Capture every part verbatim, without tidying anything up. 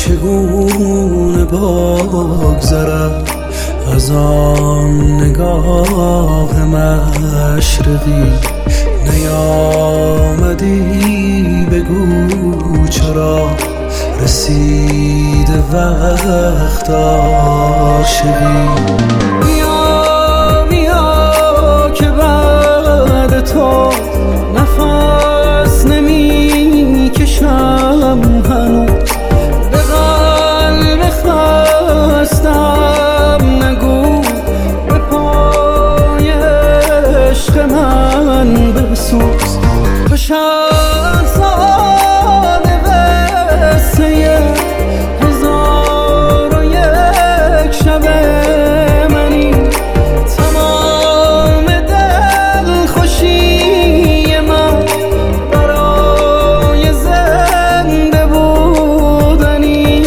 چگونه بگذرم از آن نگاه مشرقی؟ نیامدی بگو چرا رسیده وقت عاشقی؟ بیا بیا که بعد تو نفس نمی کشم هنوز، به قلب خستم نگو به پای عشق من بسوز. تو شهرزاده قصه هزار و یک شب منی، تمام دل خوشی من برای زنده بودنی.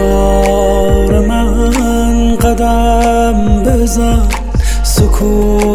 کنار من قدم بزن، سکوت